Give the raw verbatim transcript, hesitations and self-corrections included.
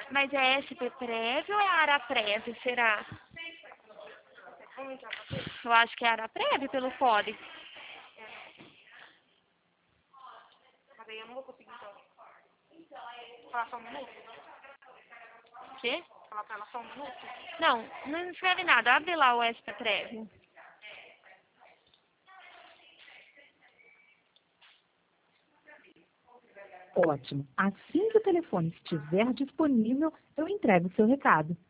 Mas é S P Prev ou é Araprev, será? Vamos entrar pra ver? Eu acho que é Araprev pelo código. Mas aí eu não vou conseguir, então. Falar só um minuto? Quê? Falar pra ela só um minuto? Não, não escreve nada. Abre lá o S P Prev. Ótimo. Assim que o telefone estiver disponível, eu entrego o seu recado.